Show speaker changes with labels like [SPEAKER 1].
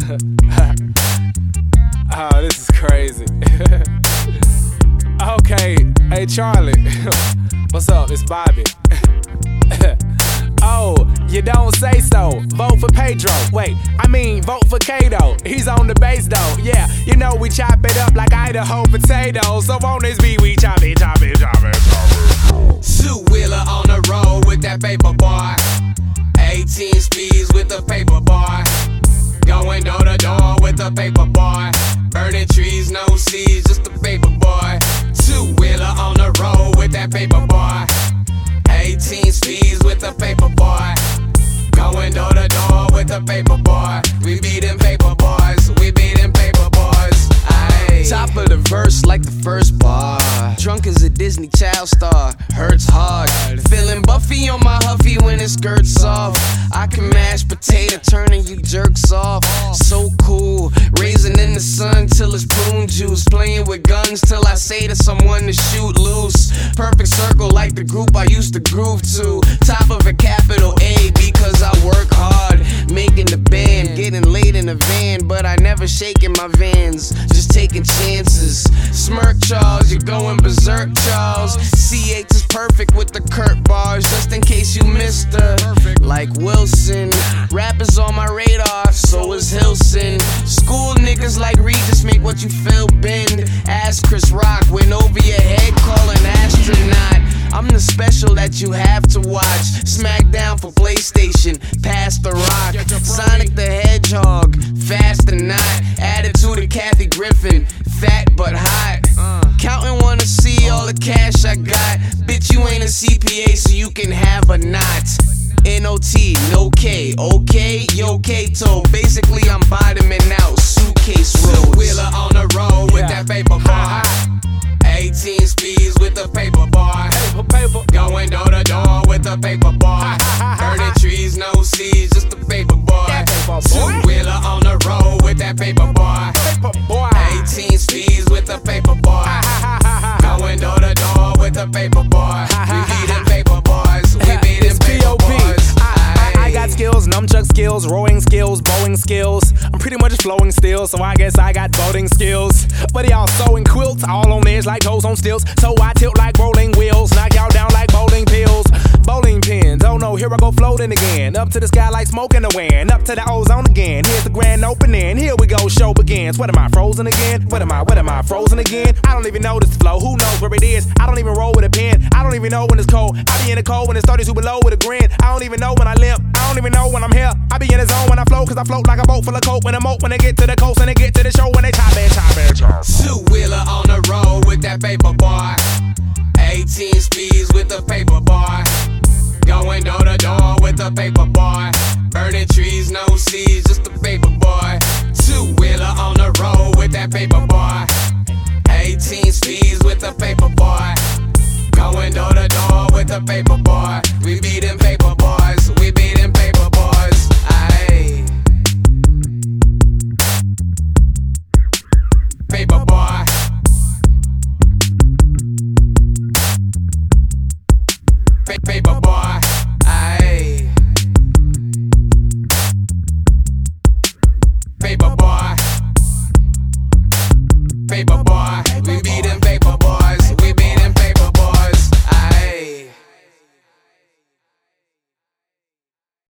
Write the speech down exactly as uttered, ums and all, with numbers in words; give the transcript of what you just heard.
[SPEAKER 1] Oh, this is crazy. Okay, hey Charlie. What's up? It's Bobby. Oh, you don't say so. Vote for Pedro. Wait, I mean vote for Kato. He's on the base though. Yeah, you know we chop it up like Idaho potatoes. So on this beat we chop it, chop it, chop it, chop it.
[SPEAKER 2] Two-wheeler on the road with that paper boy. eighteen speeds with the paper boy. Going door to door with the paper boy. Burning trees, no seeds, just the paper boy. Two-wheeler on the road with that paper boy. eighteen speeds with the paper boy. Going door to door with the paper boy. We be them paper boys, we be them paper boys. Aye. Top of the verse like the first bar. Drunk as a Disney child star, hurts hard. Feeling Buffy on my Huffy when it skirts off. I can mash potato, turning you jerks off. So cool, raising in the sun till it's prune juice. Playing with guns till I say to someone to shoot loose. Perfect circle like the group I used to groove to. Top of a capital A because I work hard. Making the band, getting laid in the van. But I never shaking my vans, just taking chances. Smirk Charles, you're going berserk Charles. C H is perfect with the Kurt bars, just in case you missed her. Like Wilson, rappers on my radar, so is Hilson. School niggas like Regis make what you feel bend. Ask Chris Rock, went over your head, call an astronaut. I'm the special that you have to watch. Smackdown for PlayStation, pass the rock. Sonic the Hedgehog, fast or not. Attitude of Kathy Griffin, fat but hot. Counting wanna see all the cash I got. Bitch, you ain't a C P A, so you can have a knot. N O T, no K, okay, yo Kato. Basically, I'm bottoming out, suitcase roads. Two-wheeler on the road with that paper boy. eighteen speeds with the paper boy. Going door to door with the paper boy. Burning trees, no seeds, just the paper boy. Two-wheeler on the road with that paper boy. eighteen speeds with the paper boy. Going door to door with the paper boy. We be them paper boys, we be them paper boys.
[SPEAKER 1] I got skills, nunchuck skills, rowing skills, bowing skills. I'm pretty much flowing still, so I guess I got boating skills. But y'all sewing quilts, all on edge like toes on stilts. So I tilt like rolling wheels, knock y'all down like bowling pills. Bowling pins, oh no, here I go floating again. Up to the sky like smoke in the wind, up to the ozone again. Here's the grand opening, here we go, show begins. What am I, frozen again? What am I, what am I, frozen again? I don't even notice the flow, who knows where it is? I don't even roll with a pen, I don't even know when it's cold. I be in the cold when it's thirty-two below with a grin. I don't even know when I limp, I don't even know when I'm here. I be in the zone when I float, cause I float like a boat full of coke. When I'm out, when I get to the coast and they get to the show, when they chop it, chop it, chop it.
[SPEAKER 2] Two-wheeler on the road with that paper boy. eighteen speeds with the paper boy. Going door to door with the paper boy. Burning trees, no seeds, just the paper boy. Two-wheeler on the road with that paper boy. eighteen speeds with the paper boy. Going door to door with the paper boy. We be